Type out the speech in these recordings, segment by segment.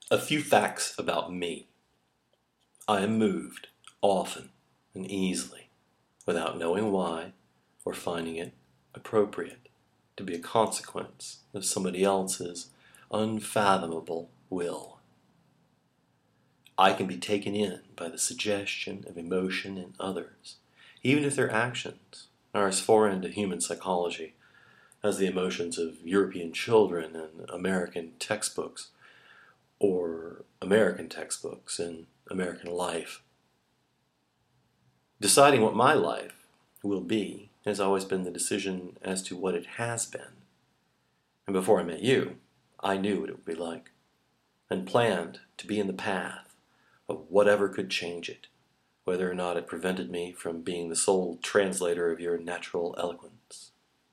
A few facts about me. I am moved, often and easily, without knowing why or finding it appropriate to be a consequence of somebody else's unfathomable will. I can be taken in by the suggestion of emotion in others, even if their actions are as foreign to human psychology as the emotions of European children in American textbooks, or American textbooks in American life. Deciding what my life will be has always been the decision as to what it has been. And before I met you, I knew what it would be like, and planned to be in the path of whatever could change it, whether or not it prevented me from being the sole translator of your natural eloquence.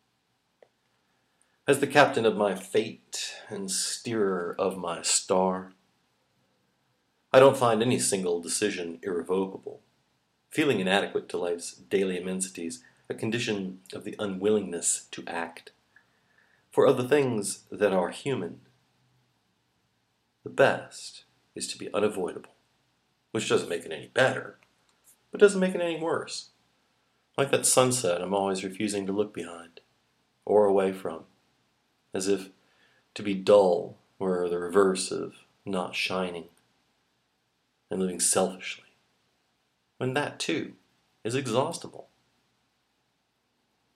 As the captain of my fate and steerer of my star, I don't find any single decision irrevocable, feeling inadequate to life's daily immensities, a condition of the unwillingness to act. For of the things that are human, the best is to be unavoidable, which doesn't make it any better, but doesn't make it any worse. Like that sunset I'm always refusing to look behind, or away from, as if to be dull were the reverse of not shining, and living selfishly, when that too is exhaustible.